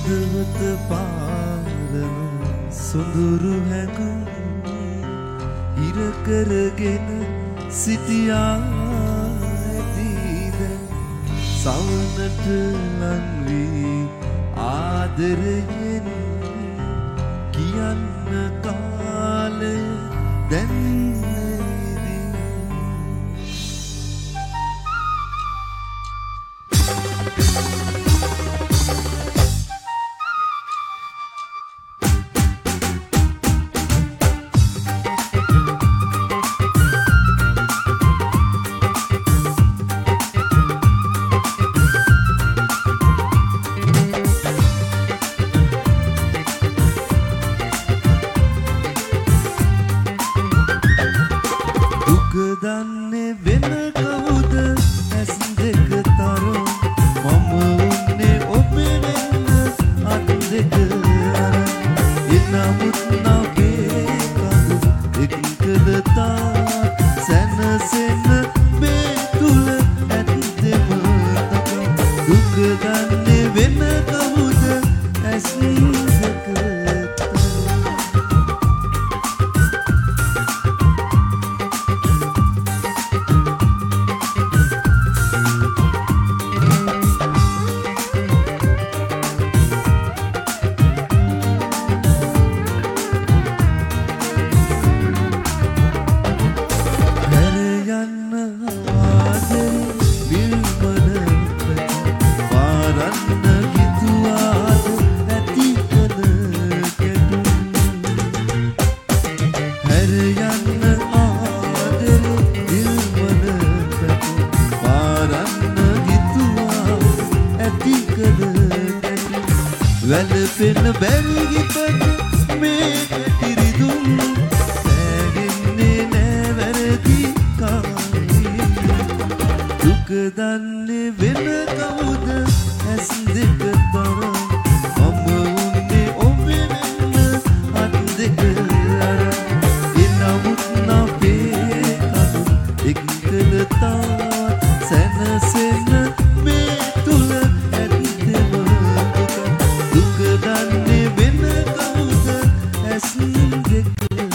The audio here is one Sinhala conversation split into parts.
හදවත පාරන සොඳුරු හැඟුම් ඉර කරගෙන සිටියා ඇතිද සවනට ලං වී ආදරයෙන් කියන්න කාලය දැන් දන්නේ වෙන කවුද ඇස් දෙක තරම් මම උන්නේ ඔබේ වෙන්න අත් දෙක අරන් එනමුත් නැගේ කඳු එක්කද තාත් සැනසෙන මේ තුල ඇත්තෙම දුක දන්නේ වෙන කවුද ඇස් දෙක වැළපෙන බැරි ගිතට මේ කිරිදුම් නැගෙන්නේ නෑ වැරදි කායි දුක දන්නේ වෙන කවුද ඇස් දෙක තරම් මම උන්නේ ඔබේ වෙන්න අත් දෙක අරන් එනමුත් නැපේ කඳු එක්කල තාත් සැනසෙන මේ තුල දන්නේ වෙන කවුද ඇස් දෙක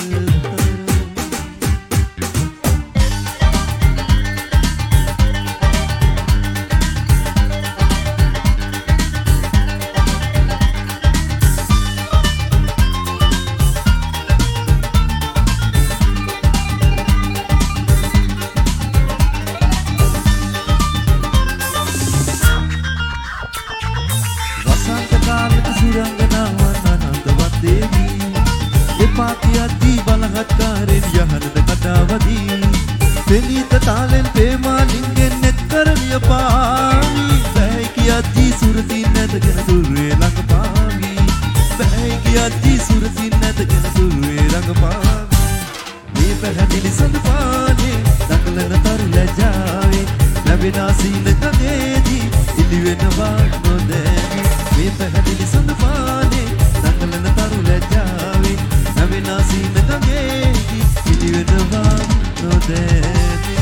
වසන්ත කාලෙක සුරංගනාවන් අනන්තවත් දේවී එපා කියද්දී බලහත්කාරෙන් යහනද කඩාවදී පෙනීත තාලෙන් ප්‍රේමාලින්ගෙන් නෙත් කරලිය පාවි බැයි කියද්දී සුරතින් නැතගෙන දුර්වේ ළඟපාවි බැයි කියද්දී සුරතින් නැතගෙන දුර්වේ ළඟපාවි මේ පැහැදිලි සඳපානේ දඟලන තරු ලැජාවේ ලැබෙනා සීනකගේදී ඉලිවෙනවා නොදැනී මේ පැහැදිලි සඳපානේ දඟලන තරු ලැජාවේ ලැබෙනා සීනකගේදී ඉලිවෙනවා නොදැනී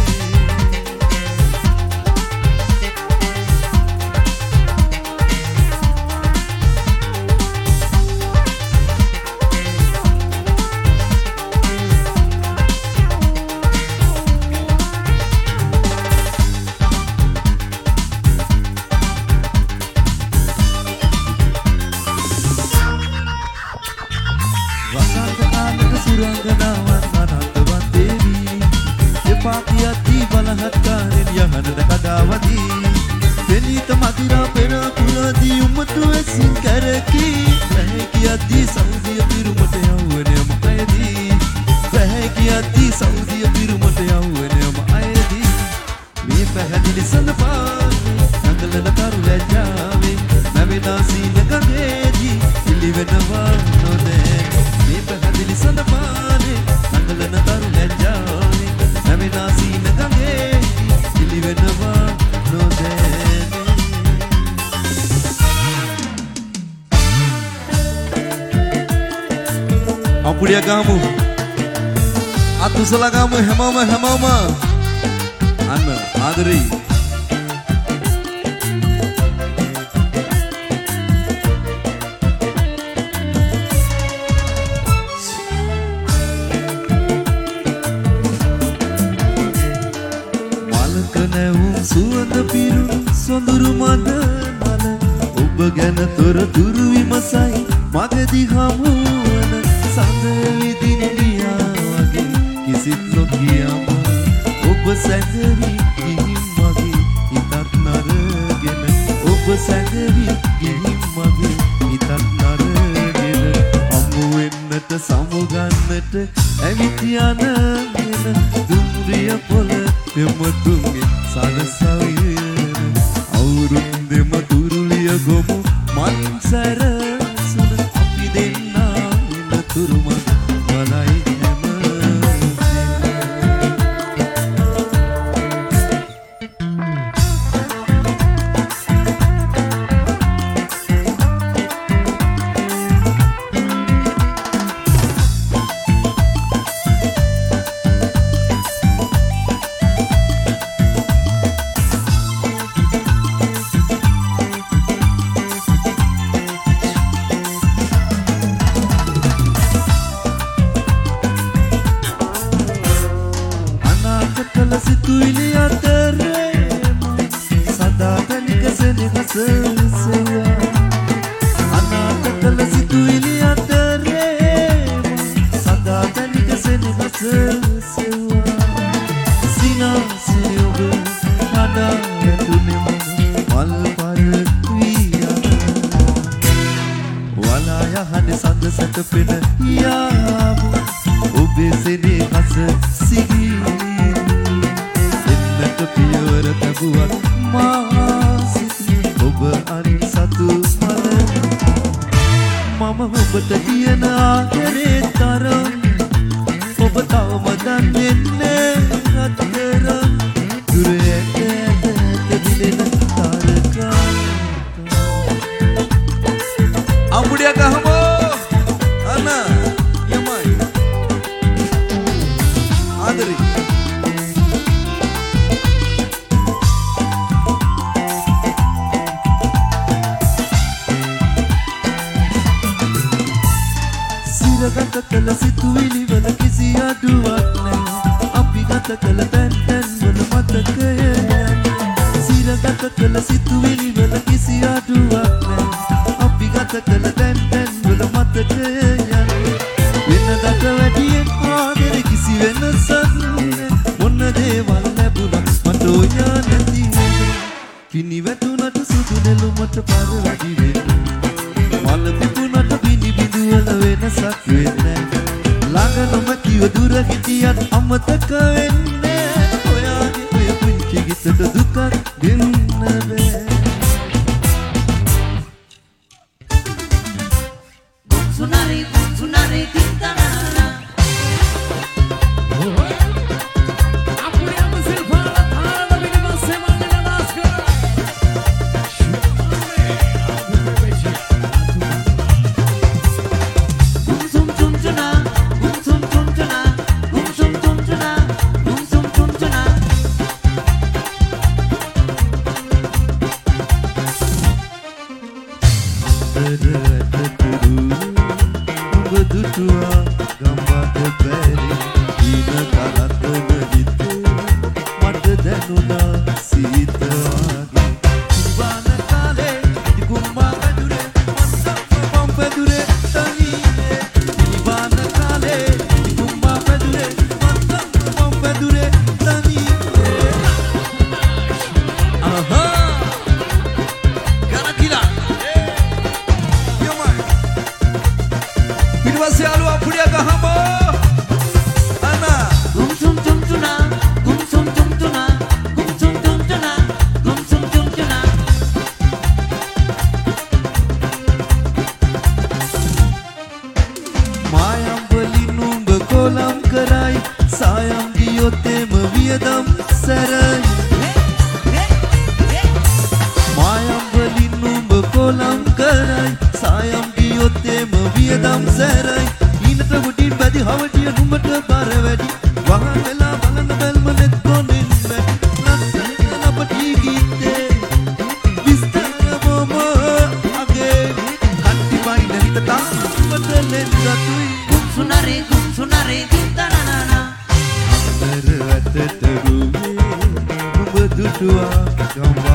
වසන්ත කාලෙක සුරංගනාවන් අනන්තවත් දේවී එපා කියද්දී බලහත්කාරෙන් යහනද කඩාවදී පෙනීත මදිරා පෙර කුලදී උමතු ඇසින් කැරකී බැහැ කියද්දී සෞදිය පිරුමට යවුවනම අයදී බැහැ කියද්දී සෞදිය පිරුමට යවුවනම අයදී මේ පැහැදිලි සඳපානේ දඟලන තරු ලැජාවේ නැවෙනා සීනකගේදී ඉලිවෙනවා නොදැනී මේ පැහැදිලි සඳපානේ දඟලන තරු ලැජාවේ නැවෙනා සීනකගේදී ඉලිවෙනවා නොදැනී අපුඩිය ගාමු අතුසල ගාමු හැමෝම අන්න ආදරේ සුවඳ පිරුණු සොඳුරු මද මල ඔබ ගැන තොරතුරු විමසයි මගදී හමුවන සඳ විදිනියා වගේ කිසිත් නොකියම ඔබ සැඟවි ගිහින් මගේ හිතක් නරගෙන ඔබ සැඟවි ගිහින් මගේ හිතක් නරගෙන හමු වෙන්නට සමුගන්නට ඇවිත් යනගෙන දුම්රිය පොළ දෙමතුන්ගේ සරසවියන අවුරුන්දෙම තුරුලිය ගොමු මන් සැරසුන අපි දෙන්නා එන තුරුමන් බලයි සිතුවිලි අතරේම සදා තනික සෙනෙහස සෙව්වා අනාථ කළ සිතුවිලි අතරේම සදා තනික සෙනෙහස සෙව්වා සිනාසේ ඔබ හදා වැටුනේ මල් පරවී යන වලා යහන සඳ සැතපෙන යාම ඔබේ සෙනෙහස සිහින පියවර තබුවත් මා සිතේ ඔබ අනිත් සතු මල මම ඔබට කියන ආදරේ තරම් ඔබ තවම දන්නේ නැතරම් දුර ඇත දෙවිලෙන තාරකා අඹුඩිය ගහමෝ අන යමයි ආදරේ ගත කළ සිතුවිලි වල කිසි අඩුවක් නැහැ අපි ගත කළ තැන් වල මතකය සිරගත කළ සිතුවිලි වල කිසි අඩුවක් නැහැ අපි ගත කළ තැන් වල මතකය වෙනදට වැඩියෙන් ආදරේ කිසි වෙනසක් නැහැ මොන දේවල් ලැබුණත් මට ඔයා නැති වෙන්නේ පිනි වැටුණට සුදු නෙළුමට පර වැඩි වෙන්නේ මල පිපුණට බිනි බිඳුවල වෙනසක් වෙන්නේ ළඟ නොමැතිව දුර හිටියත් අමතක වෙන්නේ ඔයාගේ ඔය පුංචි ගිතට දුකක් දෙන්න බෑ සුනාරේ තින්තනනා sayang giyote maviyadam sarai mayam walin numba kolam karai sayang giyote maviyadam sarai inata gudin badi hawadiya numata bara wedi wahan vela balana belmanet konin met nasana pati gitte vistara mama age katti baina hitata matalen gatui sunare dintanana Terus ada terume, number 2 Gamba